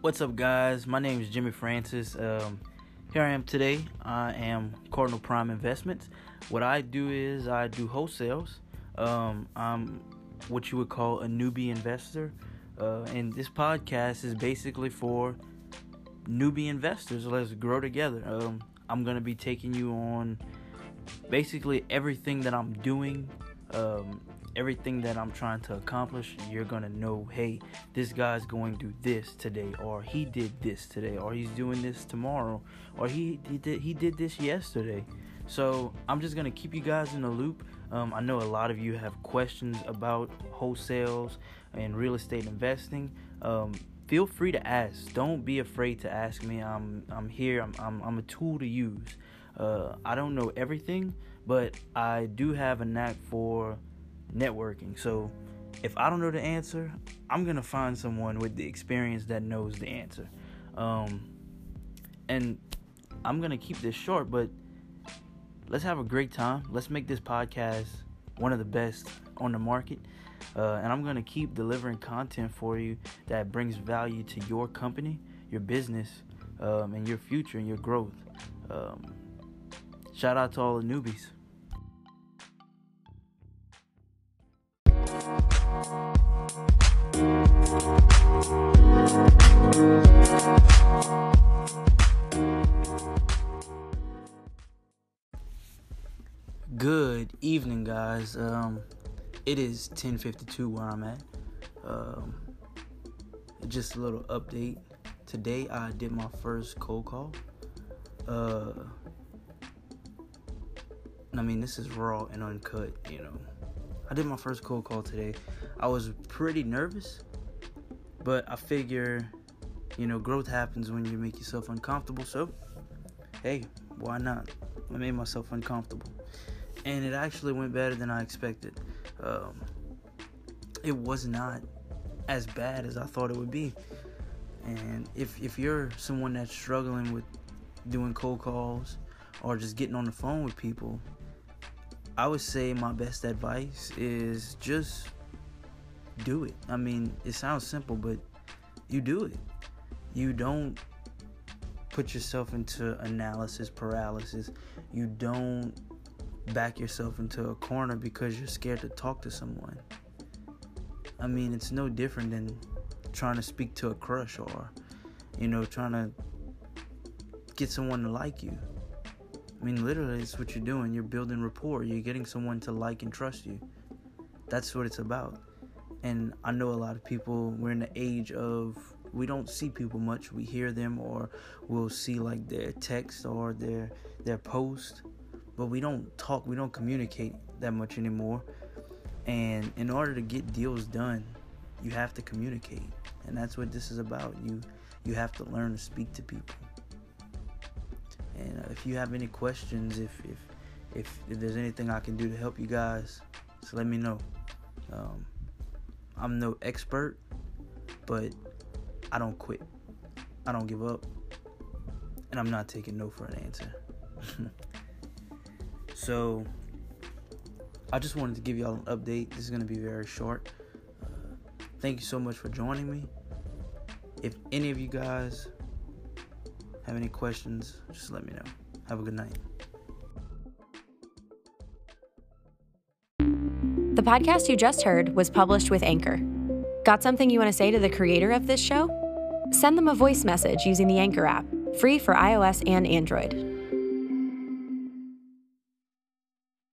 What's up, guys? My name is Jimmy Francis. Here I am today. I am Cardinal Prime Investments. What I do is I do wholesales. I'm what you would call a newbie investor. And this podcast is basically for newbie investors. Let's grow together. I'm going to be taking you on basically everything that I'm doing, everything that I'm trying to accomplish. You're going to know, hey, this guy's going to do this today, or he did this today, or he's doing this tomorrow, or he did this yesterday. So I'm just going to keep you guys in the loop. I know a lot of you have questions about wholesales and real estate investing. Feel free to ask. Don't be afraid to ask me. I'm here. I'm a tool to use. I don't know everything, but I do have a knack for networking. So if I don't know the answer, I'm going to find someone with the experience that knows the answer. And I'm going to keep this short, but let's have a great time. Let's make this podcast one of the best on the market. And I'm going to keep delivering content for you that brings value to your company, your business, and your future and your growth. Shout out to all the newbies. Good evening, guys. It is 10:52 where I'm at. Just a little update. Today I did my first cold call. This is raw and uncut, I did my first cold call today. I was pretty nervous, but I figure, growth happens when you make yourself uncomfortable. So, hey, why not? I made myself uncomfortable. And it actually went better than I expected. It was not as bad as I thought it would be. And if you're someone that's struggling with doing cold calls or just getting on the phone with people, I would say my best advice is just do it. It sounds simple, but you do it. You don't put yourself into analysis paralysis. You don't back yourself into a corner because you're scared to talk to someone. It's no different than trying to speak to a crush or, trying to get someone to like you. Literally, it's what you're doing. You're building rapport. You're getting someone to like and trust you. That's what it's about. And I know a lot of people, we're in the age of, we don't see people much. We hear them, or we'll see like their text or their post. But we don't talk, we don't communicate that much anymore. And in order to get deals done, you have to communicate. And that's what this is about. You have to learn to speak to people. And if you have any questions, if there's anything I can do to help you guys, just let me know. I'm no expert, but I don't quit. I don't give up. And I'm not taking no for an answer. So, I just wanted to give y'all an update. This is going to be very short. Thank you so much for joining me. If any of you guys have any questions, just let me know. Have a good night. The podcast you just heard was published with Anchor. Got something you want to say to the creator of this show? Send them a voice message using the Anchor app, free for iOS and Android.